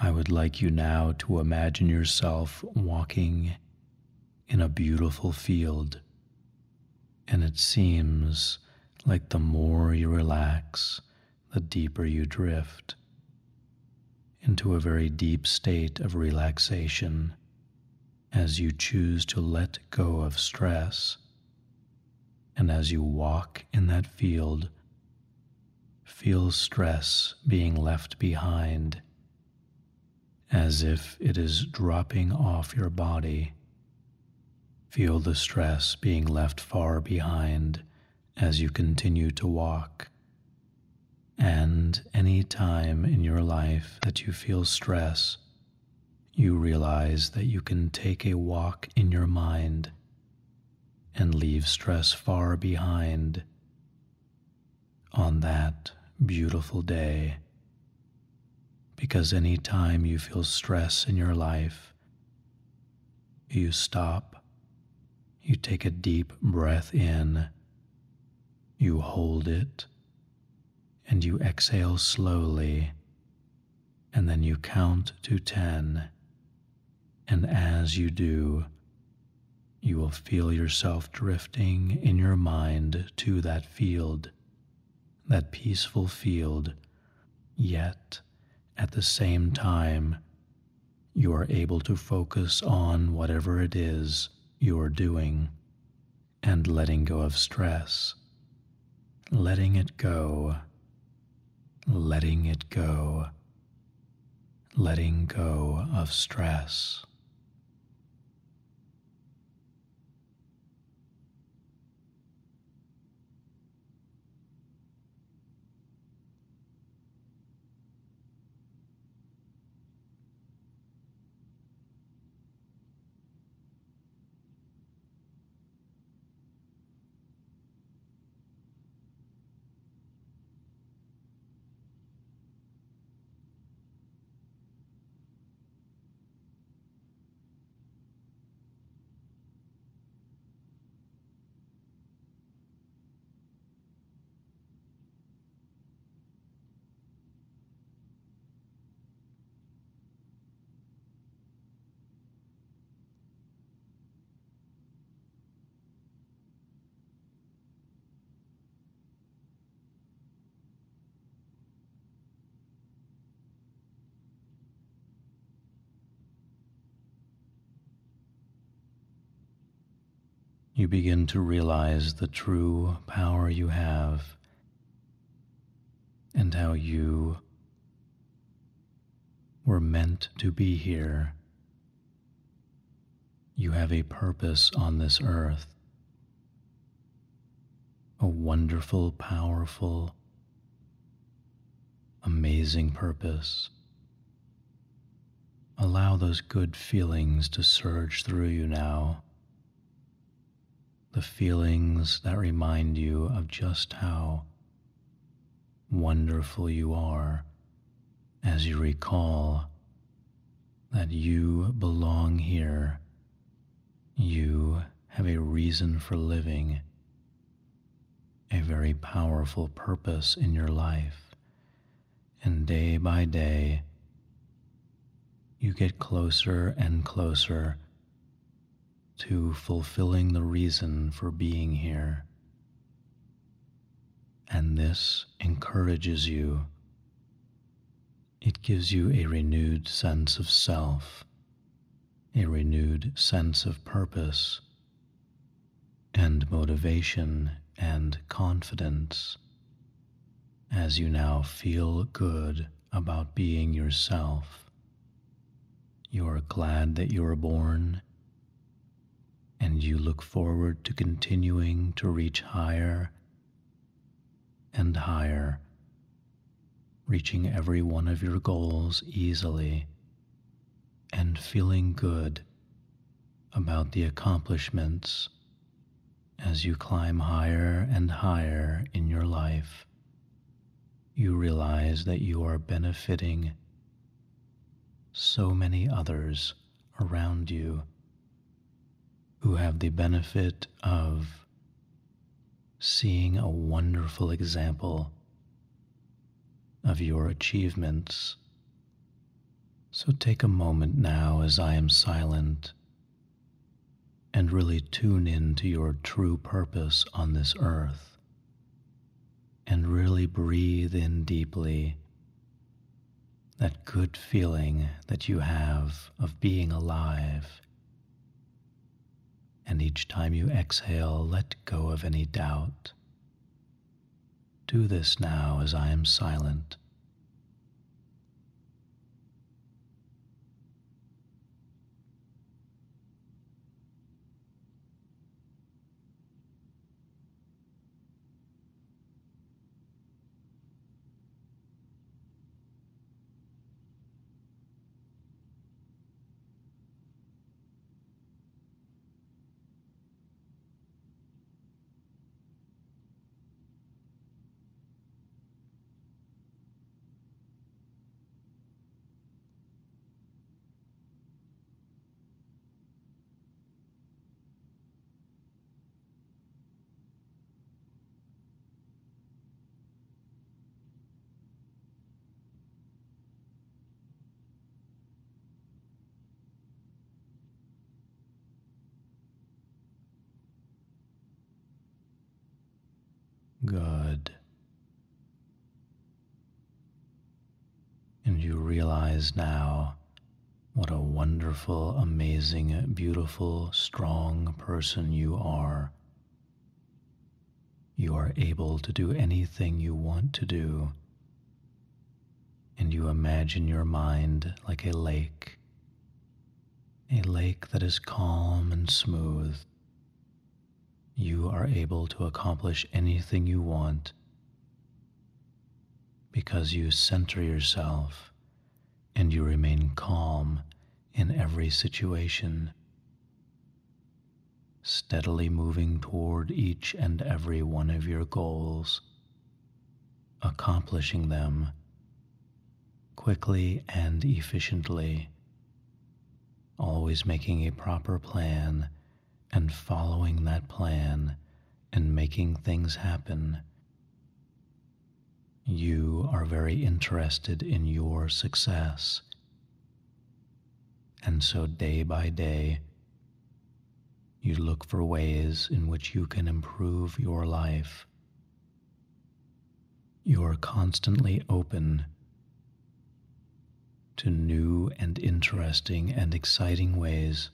I would like you now to imagine yourself walking in a beautiful field, and it seems like the more you relax, the deeper you drift into a very deep state of relaxation as you choose to let go of stress. And as you walk in that field, feel stress being left behind, as if it is dropping off your body. Feel the stress being left far behind as you continue to walk. And any time in your life that you feel stress, you realize that you can take a walk in your mind and leave stress far behind on that beautiful day. Because any time you feel stress in your life, you stop, you take a deep breath in, you hold it, and you exhale slowly, and then you count to 10. And as you do, you will feel yourself drifting in your mind to that field, that peaceful field, yet at the same time, you are able to focus on whatever it is you are doing and letting go of stress, letting it go, letting it go, letting go of stress. You begin to realize the true power you have and how you were meant to be here. You have a purpose on this earth, a wonderful, powerful, amazing purpose. Allow those good feelings to surge through you now. The feelings that remind you of just how wonderful you are as you recall that you belong here. You have a reason for living, a very powerful purpose in your life. And day by day, you get closer and closer to fulfilling the reason for being here. And this encourages you. It gives you a renewed sense of self, a renewed sense of purpose, and motivation and confidence as you now feel good about being yourself. You are glad that you were born, and you look forward to continuing to reach higher and higher, reaching every one of your goals easily and feeling good about the accomplishments as you climb higher and higher in your life. You realize that you are benefiting so many others around you who have the benefit of seeing a wonderful example of your achievements. So take a moment now as I am silent and really tune in to your true purpose on this earth and really breathe in deeply that good feeling that you have of being alive. And each time you exhale, let go of any doubt. Do this now as I am silent. Good. And you realize now what a wonderful, amazing, beautiful, strong person you are. You are able to do anything you want to do, and you imagine your mind like a lake that is calm and smooth. You are able to accomplish anything you want because you center yourself and you remain calm in every situation, steadily moving toward each and every one of your goals, accomplishing them quickly and efficiently, always making a proper plan and following that plan and making things happen. You are very interested in your success. And so day by day, you look for ways in which you can improve your life. You are constantly open to new and interesting and exciting ways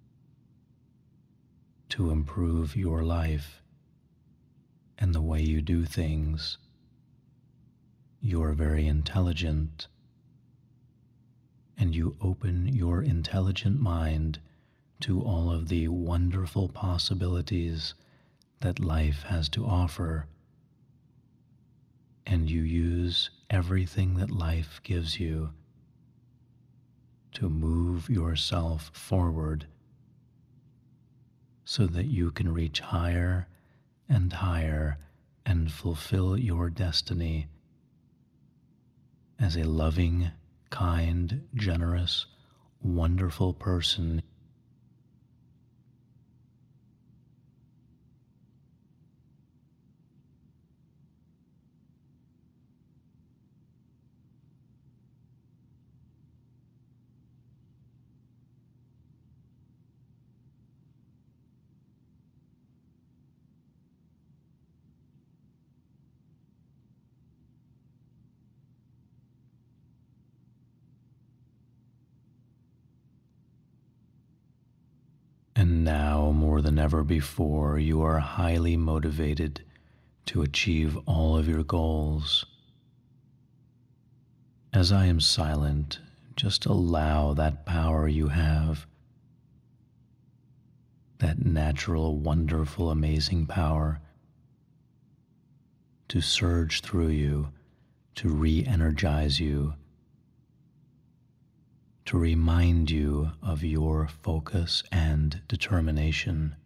to improve your life and the way you do things. You are very intelligent, and you open your intelligent mind to all of the wonderful possibilities that life has to offer, and you use everything that life gives you to move yourself forward so that you can reach higher and higher and fulfill your destiny as a loving, kind, generous, wonderful person. And now, more than ever before, you are highly motivated to achieve all of your goals. As I am silent, just allow that power you have, that natural, wonderful, amazing power, to surge through you, to re-energize you, to remind you of your focus and determination.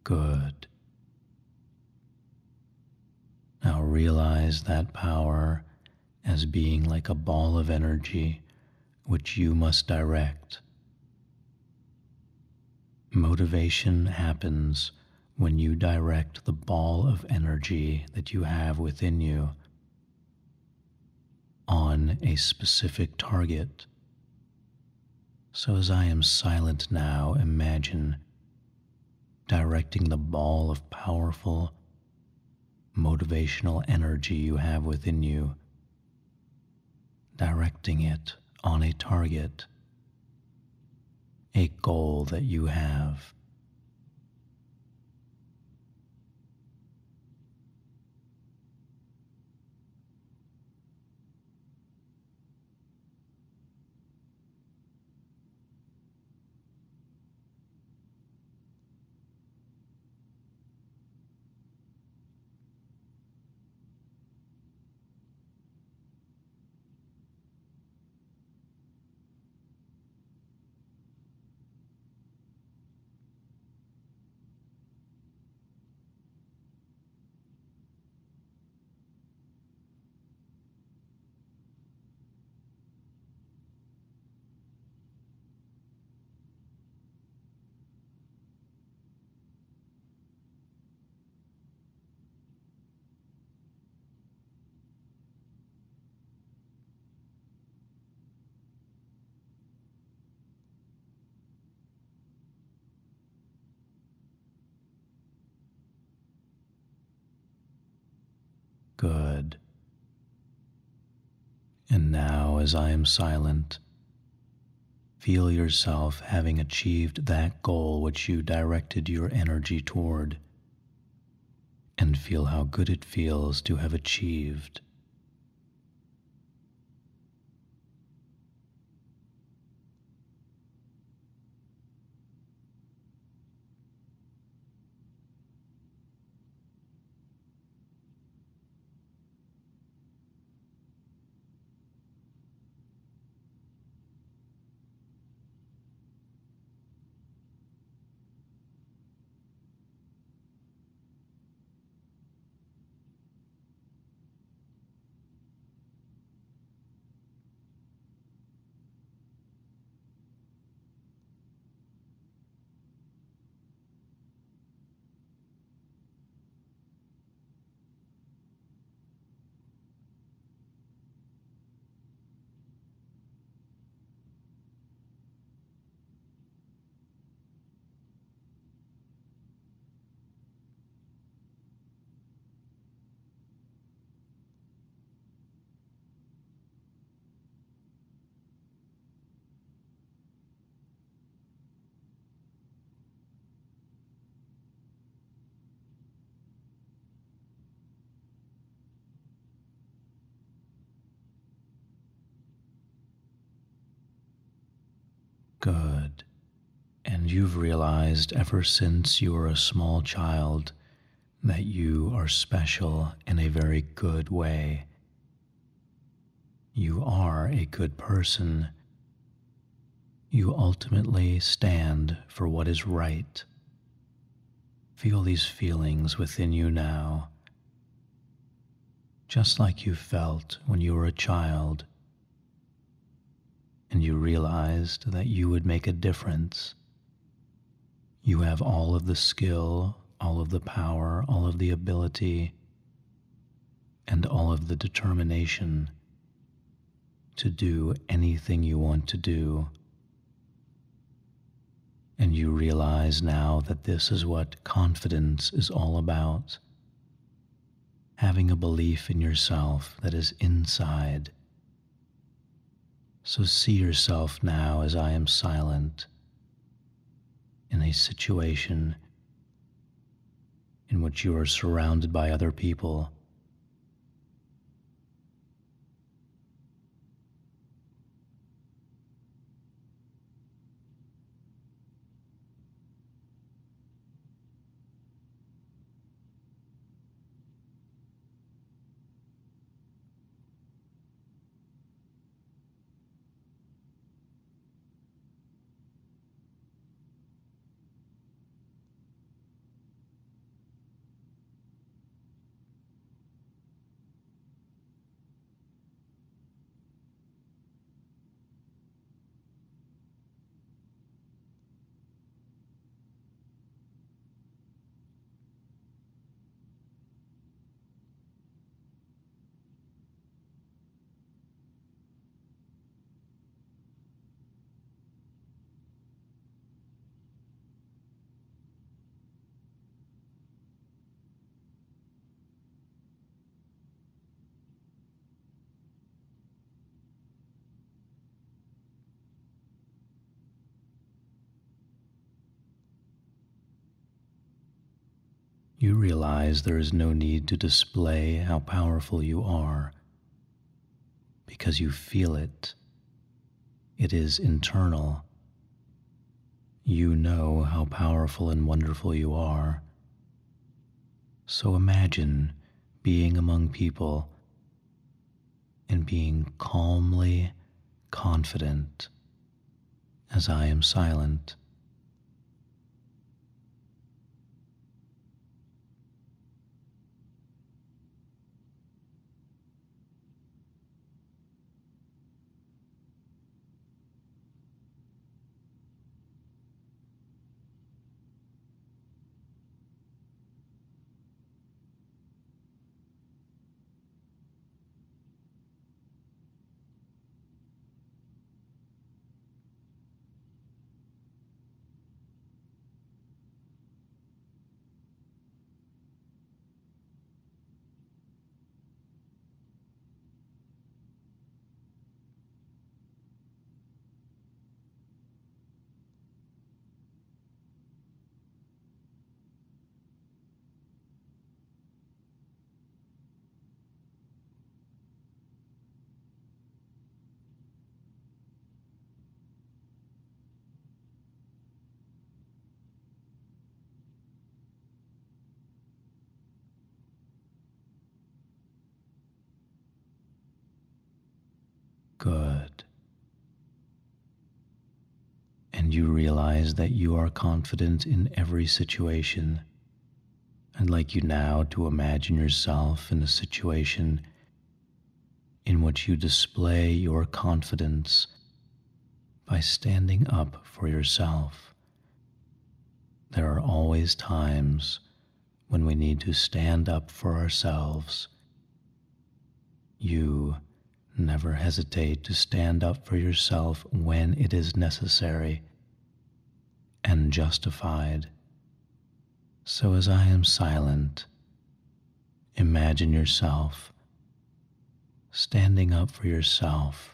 Good. Now realize that power as being like a ball of energy which you must direct. Motivation happens when you direct the ball of energy that you have within you on a specific target. So, as I am silent now, imagine directing the ball of powerful, motivational energy you have within you, directing it on a target, a goal that you have. Good. And now, as I am silent, feel yourself having achieved that goal which you directed your energy toward, and feel how good it feels to have achieved. Good. And you've realized ever since you were a small child that you are special in a very good way. You are a good person. You ultimately stand for what is right. Feel these feelings within you now, just like you felt when you were a child and you realized that you would make a difference. You have all of the skill, all of the power, all of the ability, and all of the determination to do anything you want to do. And you realize now that this is what confidence is all about. Having a belief in yourself that is inside. So see yourself now as I am silent in a situation in which you are surrounded by other people. you realize there is no need to display how powerful you are because you feel it. It is internal. You know how powerful and wonderful you are. So imagine being among people and being calmly confident as I am silent. Good. And you realize that you are confident in every situation. I'd like you now to imagine yourself in a situation in which you display your confidence by standing up for yourself. There are always times when we need to stand up for ourselves. You never hesitate to stand up for yourself when it is necessary and justified. So as I am silent, imagine yourself standing up for yourself.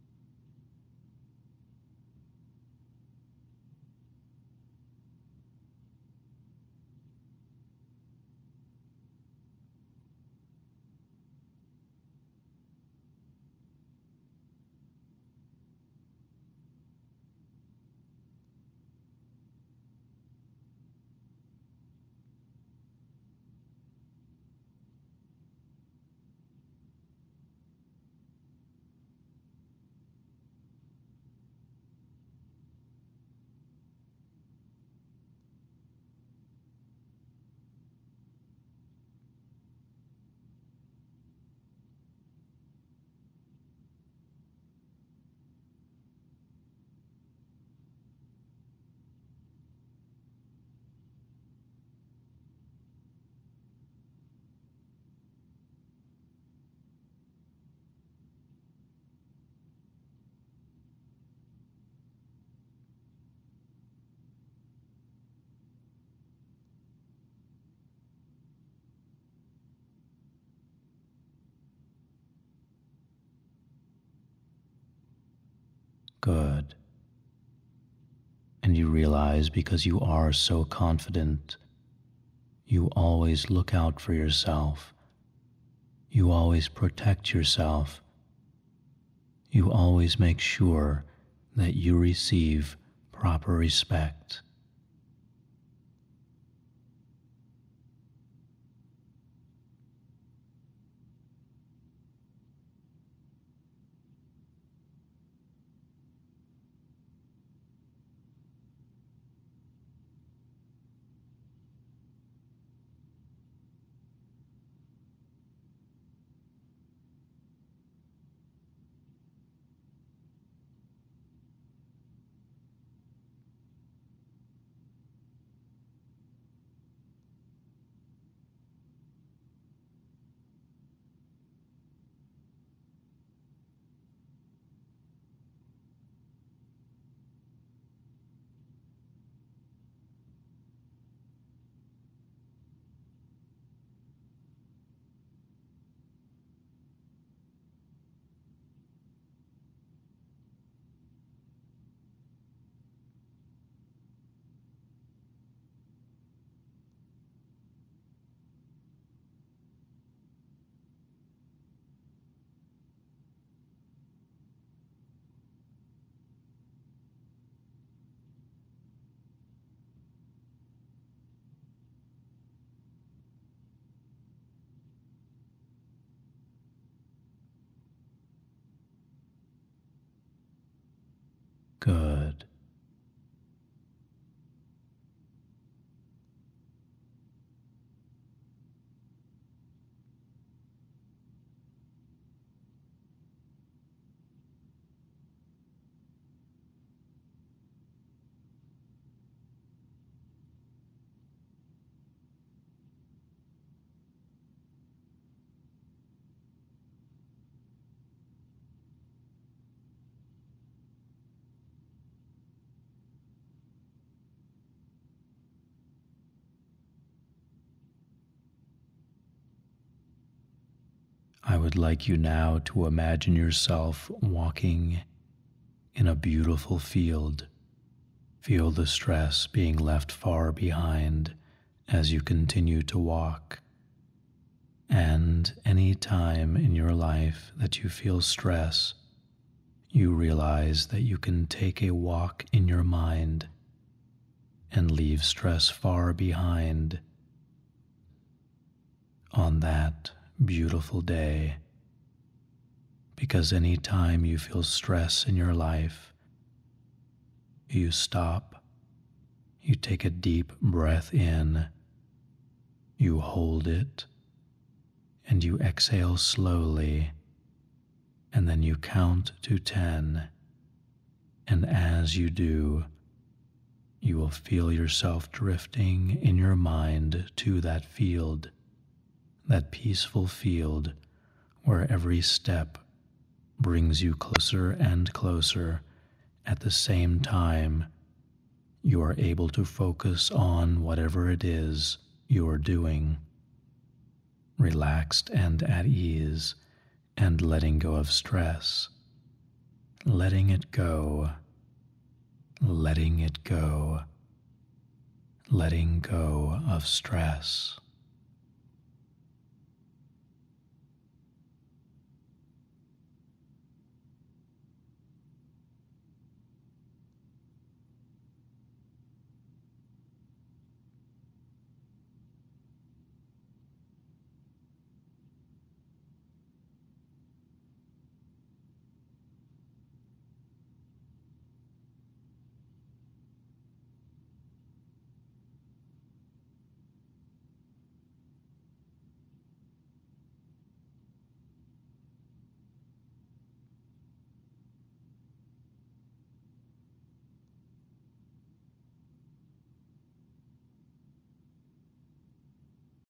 Good. And you realize because you are so confident, you always look out for yourself. You always protect yourself. You always make sure that you receive proper respect. I would like you now to imagine yourself walking in a beautiful field. Feel the stress being left far behind as you continue to walk. And any time in your life that you feel stress, you realize that you can take a walk in your mind and leave stress far behind. On that beautiful day, because any time you feel stress in your life, you stop, you take a deep breath in, you hold it, and you exhale slowly, and then you count to 10, and as you do, you will feel yourself drifting in your mind to that field, that peaceful field where every step brings you closer and closer. At the same time, you are able to focus on whatever it is you are doing, relaxed and at ease, and letting go of stress, letting it go, letting it go, letting go of stress.